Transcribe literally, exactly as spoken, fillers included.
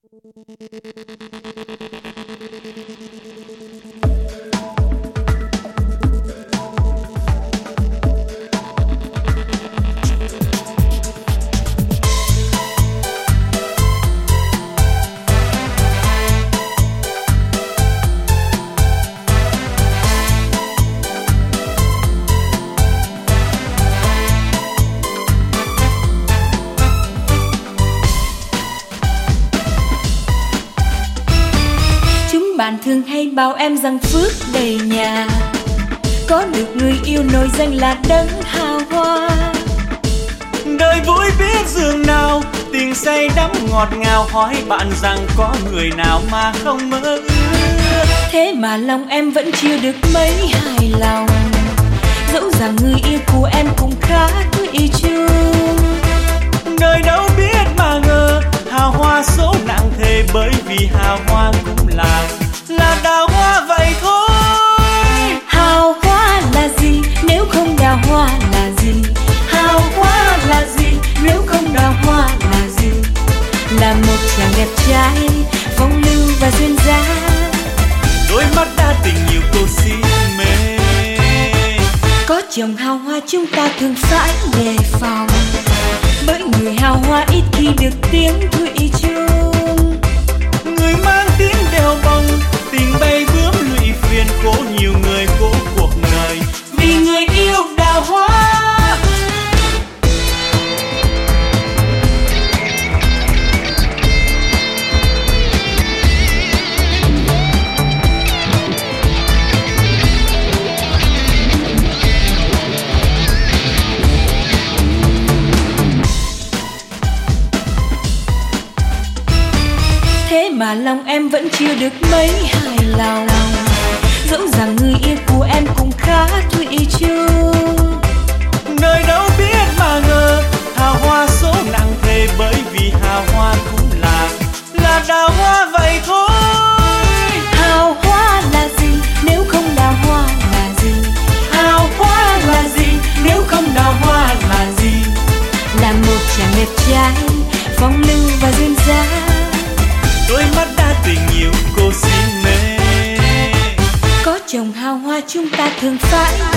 Bạn thường hay bảo em rằng phước đầy nhà, có được người yêu nổi danh là đấng hào hoa. Đời vui biết dường nào, tình say đắm ngọt ngào, hỏi bạn rằng có người nào mà không mơ ước. Thế mà lòng em vẫn chưa được mấy hài lòng, dẫu rằng người yêu của em cũng khá thủy chung. Đời đâu biết mà ngờ, hào hoa số nặng thề, bởi vì hào hoa cũng là là đào hoa vậy thôi. Hào hoa là gì nếu không đào hoa là gì? Hào hoa là gì nếu không đào hoa là gì? Là một chàng đẹp trai phong lưu và duyên dáng, đôi mắt đã tình nhiều cô si mê. Có chồng hào hoa chúng ta thường phải đề phòng, bởi người hào hoa ít khi được tiếng thủy chung. Người mang tiếng đèo bồng, tình bay bướm lụy phiền, khổ nhiều người khổ cuộc đời vì người yêu đào hoa. Thế mà lòng em vẫn chưa được mấy hài lòng, dẫu rằng người yêu của em cũng khá thủy chung. Nơi đâu biết mà ngờ, hào hoa số nặng thề, bởi vì hào hoa cũng là là đào hoa vậy thôi. Hào hoa là gì nếu không đào hoa là gì? Hào hoa là gì nếu không đào hoa là gì? Là một chàng đẹp trai phong lưu và duyên dáng, đôi mắt đã tình nhiều cô si mê. Có chồng hào hoa chúng ta thường phải